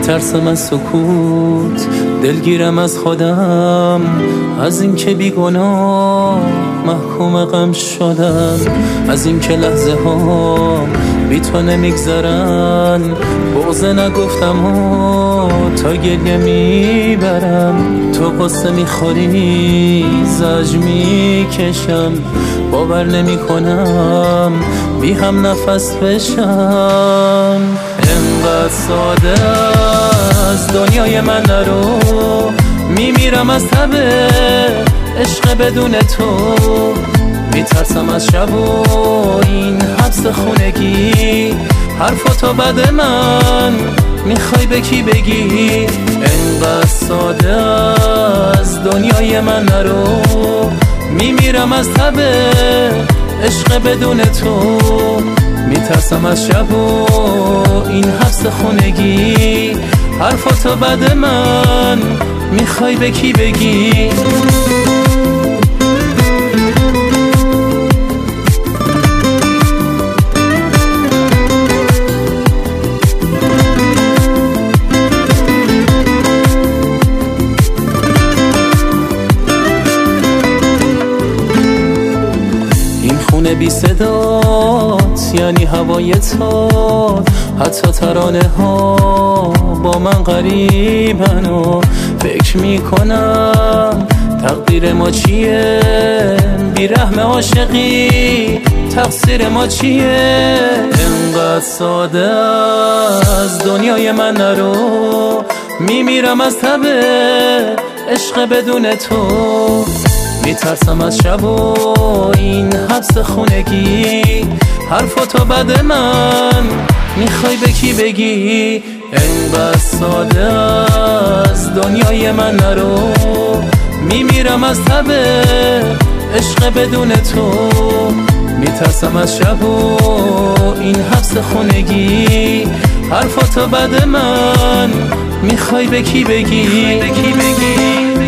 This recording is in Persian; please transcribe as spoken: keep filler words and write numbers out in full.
میترسم از سکوت، دلگیرم از خودم، از این که بیگناه محکوم غم شدم، از این که لحظه ها بی تو نمیگذرن، بغضه نگفتم و تا گریه میبرم، تو قصه میخوری زج میکشم، باور نمی کنم بی هم نفس بشم. انقدر ساده از دنیای من نرو، میمیرم از تب عشق بدون تو، میترسم از شب و این حبس خونگی، حرفاتو بد من میخوای به کی بگی؟ انقدر ساده از دنیای من نرو، میمیرم از تب عشق بدون تو، میترسم از شب و این حبس خونگی، حرفاتو بد من میخوای به کی بگی؟ خونه بی صدات یعنی هوای تو، حتی ترانه ها با من غریبن و فکر میکنم تقدیر ما چیه، بی رحم عاشقی تقصیر ما چیه؟ انقدر ساده از دنیای من نرو، میمیرم از تب عشق بدون تو، میترسم از شب و این حبس خونگی، حرفاتو بد من میخوای به کی بگی؟ انقدر ساده از دنیای من نرو، میمیرم از تب عشق بدون تو، میترسم از شب و این حبس خونگی، حرفاتو بد من میخوای به کی بگی؟